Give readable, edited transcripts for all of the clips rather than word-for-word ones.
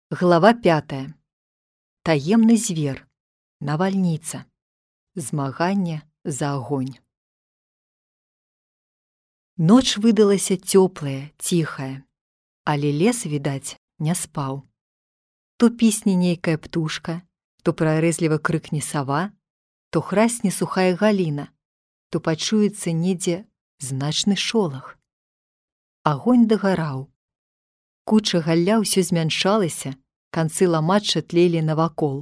Глава 5. Таемны звер. Навальніца. Змаганне за агонь. Ноч выдалася цёплая, ціхая, але лес, відаць, не спаў. То пісне нейкая птушка, то прарэзліва крыкне сава, то храсне сухая галіна, то пачуецца недзе значны шолах. Агонь дагараў. Куча галля ўсё змяншалася, канцы ламачча тлелі навакол.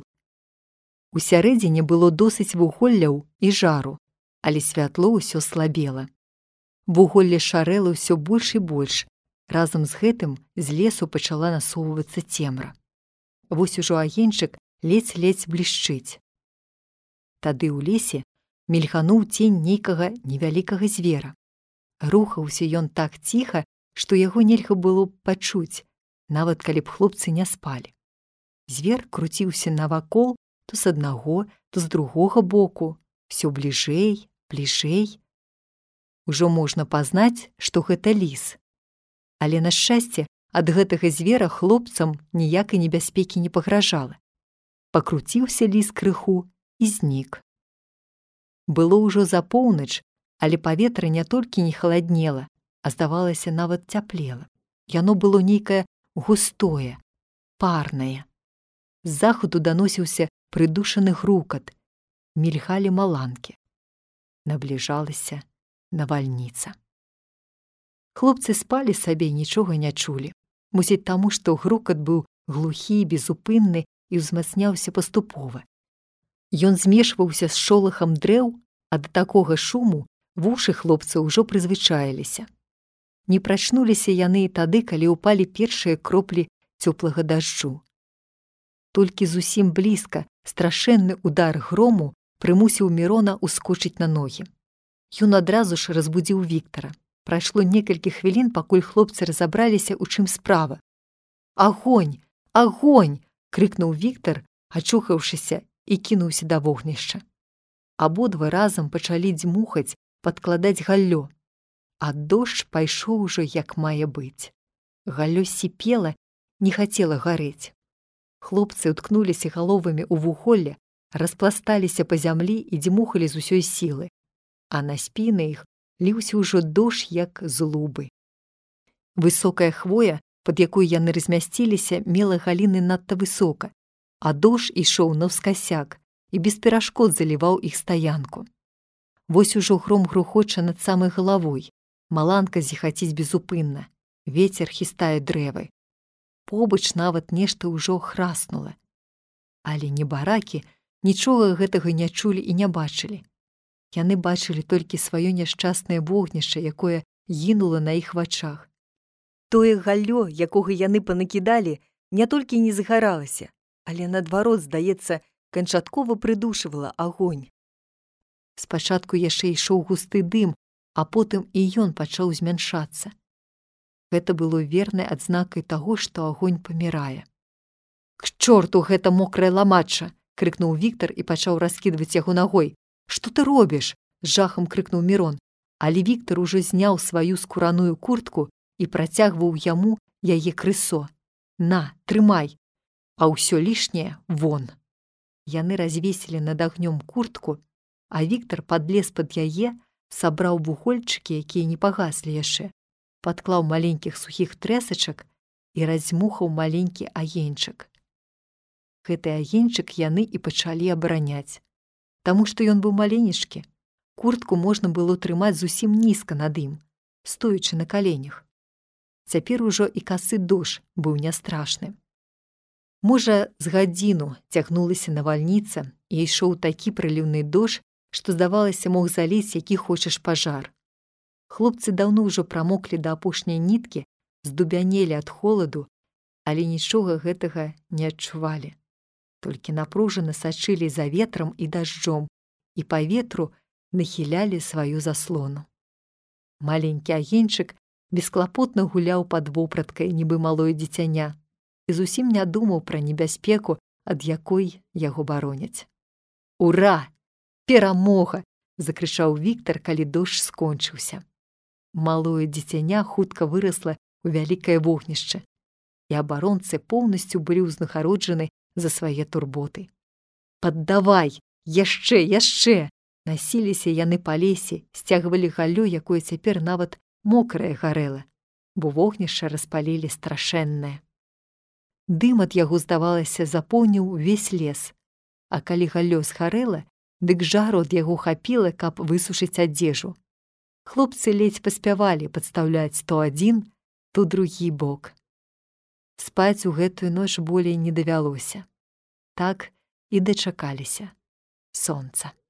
Усярэдзіне было досыць вуголляў і жару, але святло ўсё слабела. Вуголле шарэла ўсё больш і больш, разам з гэтым з лесу пачала насоўвацца цемра. Вось ужо агеньчык ледзь-ледзь блішчыць. Тады ў лесе мільгануў цень нейкага невялікага звера. Рухаўся ён так ціха, што яго нельга было пачуць, нават калі б хлопцы не спалі. Звер круціўся навакол то з аднаго, то з другога боку, всё бліжэй, бліжэй. Ужо можна пазнаць, што гэта ліс. Але, на шчасце, ад гэтага звера хлопцам ніякай небяспекі не пагражала. Пакруціўся ліс крыху і знік. Было ўжо за поўнач, але паветра не толькі не халаднела, а здавалася, нават цяплела. Яно было нейкае густое, парнае. З захаду даносіўся прыдушаны грукат, мільгалі маланкі. Набліжалася навальніца. Хлопцы спалі сабе, нічога не чулі. Мусіць таму, што грукат быў глухі, безупынны і ўзмацняўся паступова. Ён змешваўся з шолахам дрэў, а да такога шуму вушы хлопца ўжо прызвычаіліся. Не прачнуліся яны і тады, калі ўпалі першыя кроплі цёплага дажджу. Толькі зусім блізка страшэнны удар грому прымусіў Мірона ўскочыць на ногі. Ён адразу ж разбудзіў Віктара. Прайшло некалькі хвілін, пакуль хлопцы разабраліся, у чым справа. «Агонь! Агонь!» — крыкнуў Віктар, ачухаўшыся, і кінуўся да вогнішча. Абодва разам пачалі дзьмухаць, падкладаць галлё. А дождж пайшоў ужо як мае быць. Галлё сіпела, не хацела гарэць. Хлопцы уткнуліся галовамі ў вуголле, распласталіся па зямлі і дзьмухалі з усёй сілы. А на спіны іх ліўся ўжо дождж як з лубы. Высокая хвоя, пад якой яны размясціліся, мела галіны надта высока, а дождж ішоў наўскасяк і без перашкод заліваў іх стаянку. Вось ужо гром грухоча над самай галавой. Маланка зіхаціць безупынна, вецер хістае дрэвы. Побач нават нешта ўжо храснула. Але небаракі нічога гэтага не чулі і не бачылі. Яны бачылі толькі сваё няшчаснае вогнішча, якое гінула на іх вачах. Тое галлё, якога яны панакідалі, не толькі не загаралася, але наадварот, здаецца, канчаткова прыдушывала агонь. Спачатку яшчэ ішоў густы дым, а потым і ён пачаў змяншацца. Гэта было вернай адзнакай таго, што агонь памірае. «К чорту гэта мокрае ламачча!» — крыкнуў Віктар і пачаў раскідваць яго нагой. «Што ты робіш?» — з жахам крыкнуў Мірон. Але Віктар ужо зняў сваю скураную куртку і працягваў яму яе крысо. «На, трымай, а ўсё лішняе вон!» Яны развесілі над агнём куртку, а Віктар падлез пад яе, сабраў вугольчыкі, якія не пагаслі яшчэ, падклаў маленькіх сухіх трэсачак і раздзьмухаў маленькі агеньчык. Гэты агеньчык яны і пачалі абараняць. Таму што ён быў маленечкі, куртку можна было трымаць зусім нізка над ім, стоячы на каленях. Цяпер ужо і касы дождж быў не страшны. Можа, з гадзіну цягнулася навальніца і ішоў такі прыліўны дождж, што, здавалася, мог заліць які хочаш пажар. Хлопцы даўно ўжо прамоклі да апошняй ніткі, здубянелі ад холаду, але нічога гэтага не адчувалі. Толькі напружана сачылі за ветрам і дажджом і па ветру нахілялі сваю заслону. Маленькі агеньчык бесклапотна гуляў пад вопраткай, нібы малое дзіцяня, і зусім не думаў пра небяспеку, ад якой яго бароняць. «Ура! Перамога!» — закрычаў Віктар, калі дождж скончыўся. Малое дзіцяня хутка вырасла ў вялікае вогнішча. і абаронцы поўнасцю былі ўзнагароджаны за свае турботы. «Паддавай! Яшчэ!» Насіліся яны па лесе, сцягвалі галлё, якое цяпер нават мокрае гарэла, бо вогнішча распалілі страшэннае. Дым ад яго, здавалася, запоўніў увесь лес, а калі галлё згарэла, дык жару ад яго хапіла, каб высушыць адзежу. Хлопцы ледзь паспявалі падстаўляць то адзін, то другі бок. Спаць у гэтую ноч болей не давялося. Так і дачакаліся сонца.